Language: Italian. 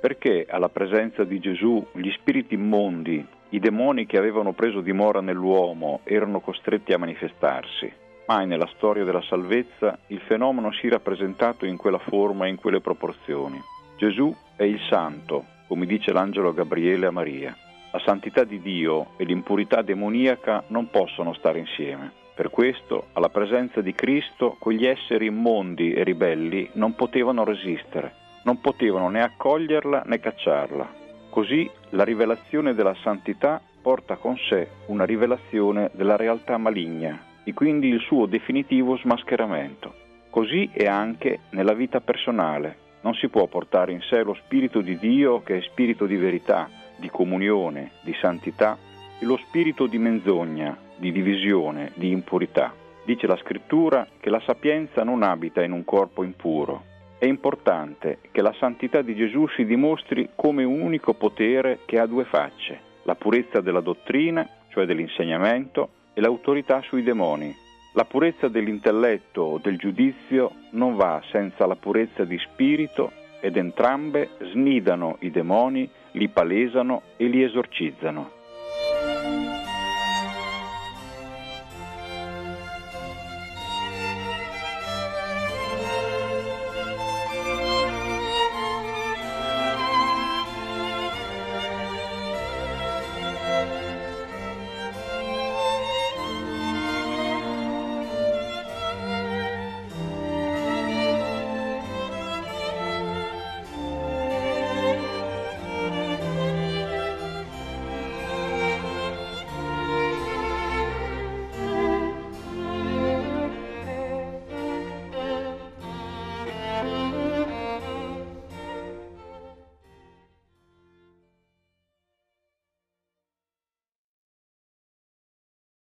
Perché alla presenza di Gesù gli spiriti immondi, i demoni che avevano preso dimora nell'uomo, erano costretti a manifestarsi? Mai nella storia della salvezza il fenomeno si è rappresentato in quella forma e in quelle proporzioni. Gesù è il Santo, come dice l'angelo Gabriele a Maria. La santità di Dio e l'impurità demoniaca non possono stare insieme. Per questo, alla presenza di Cristo, quegli esseri immondi e ribelli non potevano resistere, non potevano né accoglierla né cacciarla. Così la rivelazione della santità porta con sé una rivelazione della realtà maligna e quindi il suo definitivo smascheramento. Così è anche nella vita personale. Non si può portare in sé lo Spirito di Dio, che è spirito di verità, di comunione, di santità, e lo spirito di menzogna, di divisione, di impurità. Dice la Scrittura che la sapienza non abita in un corpo impuro. È importante che la santità di Gesù si dimostri come un unico potere che ha due facce: la purezza della dottrina, cioè dell'insegnamento, e l'autorità sui demoni. La purezza dell'intelletto o del giudizio non va senza la purezza di spirito, ed entrambe snidano i demoni, li palesano e li esorcizzano.